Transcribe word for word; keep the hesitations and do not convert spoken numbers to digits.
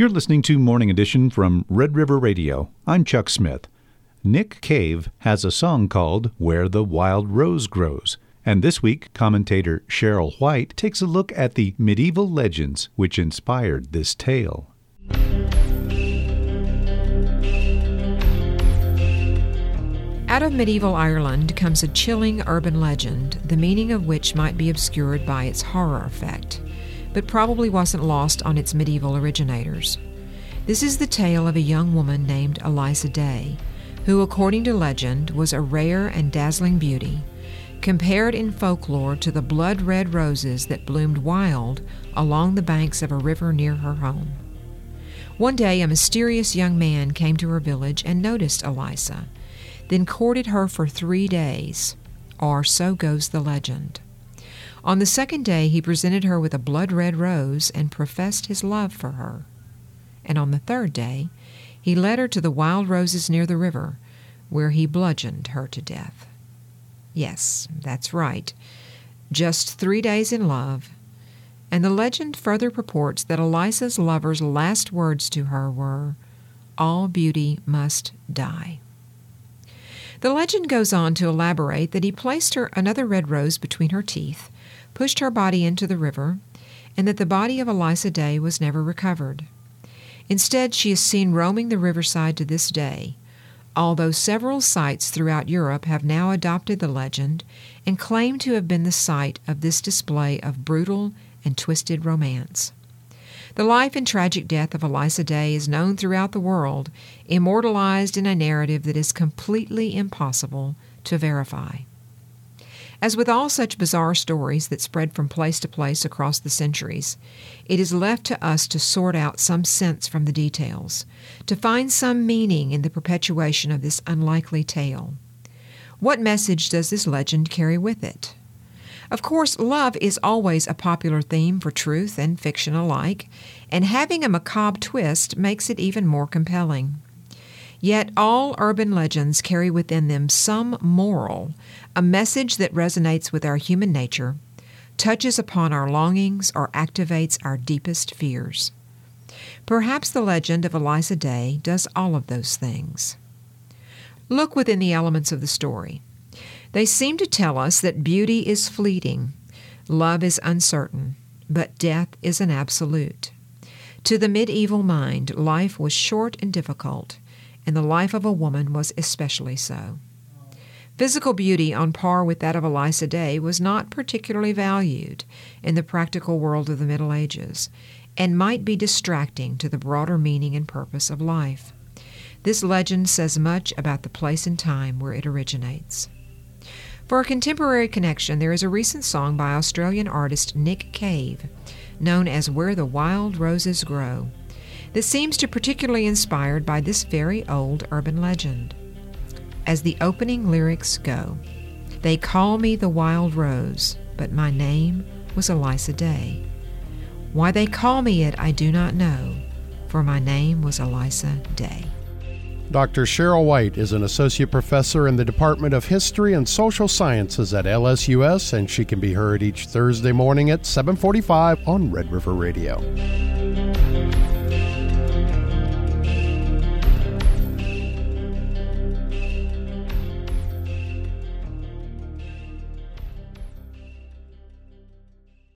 You're listening to Morning Edition from Red River Radio. I'm Chuck Smith. Nick Cave has a song called Where the Wild Rose Grows. And this week, commentator Cheryl White takes a look at the medieval legends which inspired this tale. Out of medieval Ireland comes a chilling urban legend, the meaning of which might be obscured by its horror effect, but probably wasn't lost on its medieval originators. This is the tale of a young woman named Eliza Day, who, according to legend, was a rare and dazzling beauty, compared in folklore to the blood-red roses that bloomed wild along the banks of a river near her home. One day, a mysterious young man came to her village and noticed Eliza, then courted her for three days, or so goes the legend. On the second day, he presented her with a blood-red rose and professed his love for her. And on the third day, he led her to the wild roses near the river, where he bludgeoned her to death. Yes, that's right. Just three days in love. And the legend further purports that Eliza's lover's last words to her were, "All beauty must die." The legend goes on to elaborate that he placed her another red rose between her teeth, pushed her body into the river, and that the body of Eliza Day was never recovered. Instead, she is seen roaming the riverside to this day, although several sites throughout Europe have now adopted the legend and claim to have been the site of this display of brutal and twisted romance. The life and tragic death of Eliza Day is known throughout the world, immortalized in a narrative that is completely impossible to verify. As with all such bizarre stories that spread from place to place across the centuries, it is left to us to sort out some sense from the details, to find some meaning in the perpetuation of this unlikely tale. What message does this legend carry with it? Of course, love is always a popular theme for truth and fiction alike, and having a macabre twist makes it even more compelling. Yet all urban legends carry within them some moral, a message that resonates with our human nature, touches upon our longings, or activates our deepest fears. Perhaps the legend of Eliza Day does all of those things. Look within the elements of the story. They seem to tell us that beauty is fleeting, love is uncertain, but death is an absolute. To the medieval mind, life was short and difficult, and the life of a woman was especially so. Physical beauty on par with that of Eliza Day was not particularly valued in the practical world of the Middle Ages, and might be distracting to the broader meaning and purpose of life. This legend says much about the place and time where it originates. For a contemporary connection, there is a recent song by Australian artist Nick Cave, known as Where the Wild Roses Grow, that seems to particularly inspired by this very old urban legend. As the opening lyrics go, "They call me the wild rose, but my name was Eliza Day. Why they call me it I do not know, for my name was Eliza Day." Doctor Cheryl White is an associate professor in the Department of History and Social Sciences at L S U S, and she can be heard each Thursday morning at seven forty-five on Red River Radio.